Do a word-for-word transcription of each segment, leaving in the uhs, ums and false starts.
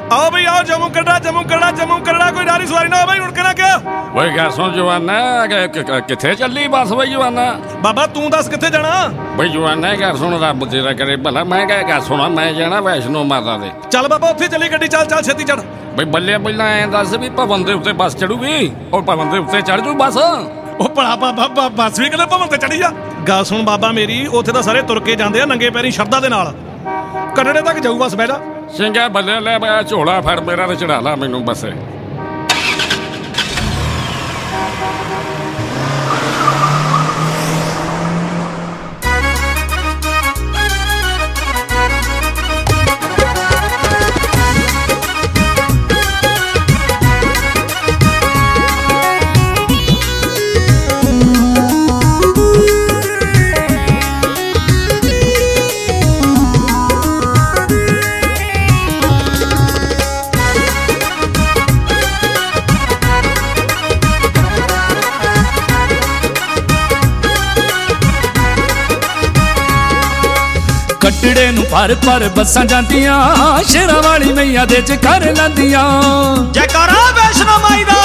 आओ भाई आओ, जम्मू कटरा जम्मू कटरा जम्मू कटरा, कोई नारी सवारी ना हो भाई, उड़कना क्या? ਓਏ ਗੱਲ ਸੁਣ ਜਵਾਨਾ, ਕਿੱਥੇ ਚੱਲੀ ਬੱਸ ਬਈ ਜਵਾਨਾ? ਬਾਬਾ ਤੂੰ ਦੱਸ ਕਿੱਥੇ ਜਾਣਾ? ਬਈ ਜਵਾਨਾ ਗੱਲ ਸੁਣ, ਰੱਬ ਤੇਰਾ ਕਰੇ ਭਲਾ। ਮੈਂ ਕਿਹਾ ਗੱਲ ਸੁਣਾ, ਮੈਂ ਜਾਣਾ ਵੈਸ਼ਨੋ ਮਾਤਾ ਦੇ। ਚੱਲ ਬਾਬਾ ਉੱਥੇ ਚੱਲੀ ਗੱਡੀ, ਚੱਲ ਚੱਲ ਛੇਤੀ ਚੜ। ਬਈ ਬੱਲੇ ਪਹਿਲਾਂ ਐਂ ਦੱਸ ਵੀ ਭਵਨ ਦੇ ਉੱਤੇ ਬੱਸ ਚੜੂਗੀ? ਉਹ ਭਵਨ ਦੇ ਉੱਤੇ ਚੜ ਜੂ ਬੱਸ? ਉਹ ਭਲਾ ਬਾਬਾ ਬੱਸ ਵੀ ਕਿਤੇ ਭਵਨ ਤੇ ਚੜੀ ਆ? ਗੱਲ ਸੁਣ ਬਾਬਾ ਮੇਰੀ, ਉੱਥੇ ਤਾਂ ਸਾਰੇ ਤੁਰ ਕੇ ਜਾਂਦੇ ਆ ਨੰਗੇ ਪੈਰੀ ਸ਼ਰਧਾ ਦੇ ਨਾਲ। ਕਟੜੇ ਤੱਕ ਜਾਊ ਬੱਸ, ਬਹਿ ਜਾ। ਸਿੰਘਾ ਬੱਲੇ ਲੈ, ਮੈਂ ਝੋਲਾ ਫੜ ਮੇਰਾ ਤੇ ਚੜਾ ਲਾ ਮੈਨੂੰ ਬੱਸੇ। कटड़े नूं भर भर बसां जांदियां, शेरां वाली मैया दे जयकार लांदियां। जयकारा वैष्णो माई दा।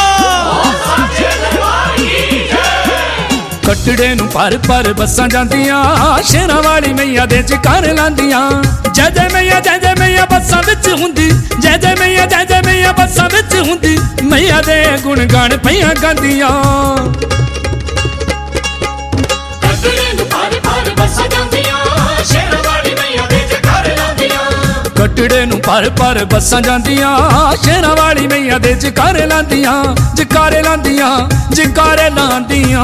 कटड़े नूं भर भर बसां जांदियां, शेरां वाली मैया दे जयकार लांदियां। जय जय मैया जय जय मैया बसां विच हुंदी, जय जय मैया जय जय मैया बसां विच हुंदी, मैया दे गुण गान पईयां गांदियां। कटड़े नूं भर भर बसां जांदियां, शेरां वाली मैया दे जयकार लांदियां। कटड़े नूं भर भर बसां जांदियां, शेरां वाली मैया दे जयकारे लांदियां, जयकारे लांदियां, जयकारे लांदियां।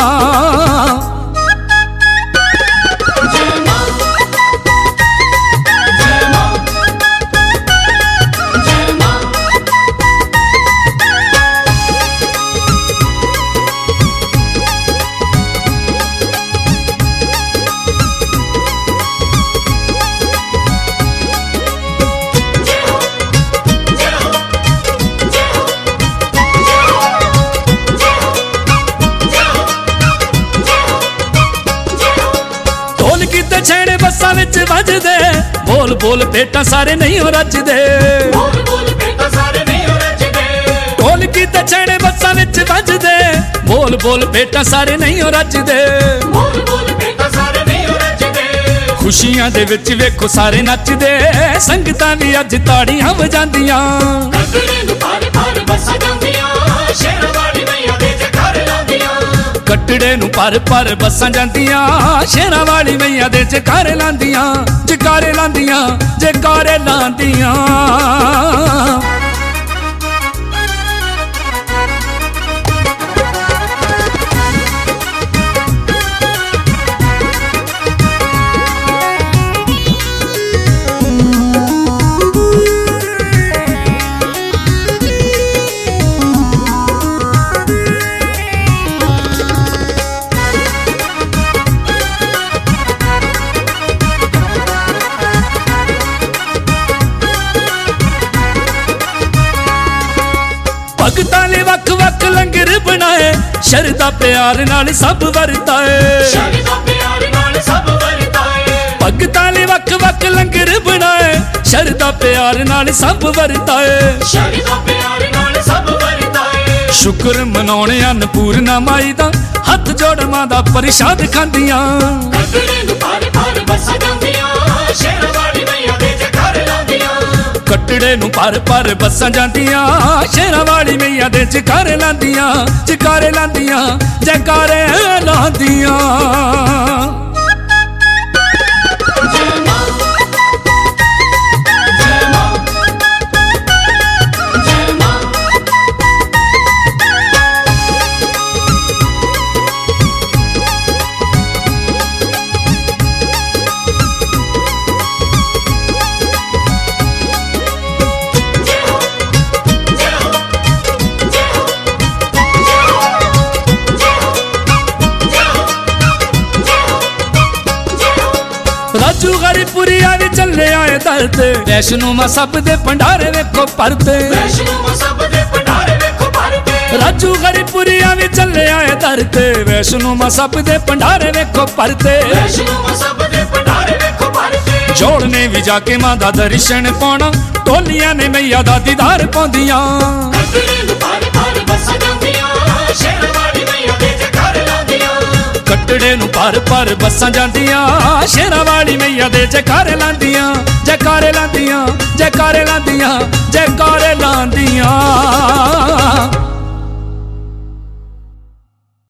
छेड़े बसां विच वजदे, बोल बोल बेटा सारे नहीं हो रजदे। बोल बोल बेटा सारे नहीं हो रजदे। ढोल कीते छेड़े बसां विच वजदे, बोल बोल बेटा सारे नहीं हो रजदे। बोल बोल बेटा सारे नहीं हो रजदे। खुशियां दे विच वेखो सारे नचदे, संगतां भी अज ताड़ियां वजांदियां। कटड़े नूं भर भर बसां जांदियां, शेरां वाली मैया दे जयकार लांदियां। कटड़े नूं भर भर बसां जांदियां, शेरां वाली मैया दे जयकारे लांदियां, जयकारे लांदियां, जयकारे लांदियां। भगतां ने वख वख लंगर बनाए, शरदा प्यार नाल सब वरताए। शरदा प्यार नाल सब वरताए। भगतां ने वख वख लंगर बनाए, शरदा प्यार नाल सब वरताए। शरदा प्यार नाल सब वरताए। शुक्र मनाउणे अन्नपूर्णा माई दा, हथ जोड़ मां दा प्रसाद खांदियां। कटड़े नूं भर भर बसां जांदियां, शेरां वाली मैया दे जयकार लांदियां। कटड़े नूं भर भर बसां जांदियां, शेरां वाली मैया दे जयकारे लांदियां, जयकारे लांदियां, जयकारे लांदियां। राजू हरिपुरी आवे चले आए दर ते, वैष्णो मां सब दे भंडारे वेखो भरते। वैष्णो मां सब दे भंडारे वेखो भरते। राजू हरिपुरी आवे चले आए दर ते, वैष्णो मां सब दे भंडारे वेखो भरते। वैष्णो मां सब दे भंडारे वेखो भरते। ਚੋਲ ਨੇ ਵੀ ਜਾ ਕੇ ਮਾਂ ਦਾ ਦਰਸ਼ਨ ਪਾਉਣਾ ਟੋਲੀਆਂ ਨੇ ਮਈਆ ਦਾ ਦੀਦਾਰ ਪਾਉਂਦੀਆਂ ਕੱਟੜੇ ਨੂੰ ਪਾਰ ਪਾਰ ਬੱਸਾਂ ਜਾਂਦੀਆਂ ਸ਼ੇਰਾਂ ਵਾਲੀ ਮਈਆ ਦੇ ਜੈਕਾਰੇ ਲਾਉਂਦੀਆਂ ਕੱਟੜੇ ਨੂੰ ਪਰ ਪਰ ਬੱਸਾਂ ਜਾਂਦੀਆਂ ਸ਼ੇਰਾਂ ਵਾਲੀ ਮਈਆ ਦੇ ਜੈਕਾਰੇ ਲਾਉਂਦੀਆਂ ਜੈਕਾਰੇ ਲਾਉਂਦੀਆਂ ਜੈਕਾਰੇ ਲਾਉਂਦੀਆਂ ਜੈਕਾਰੇ ਲਾਉਂਦੀਆਂ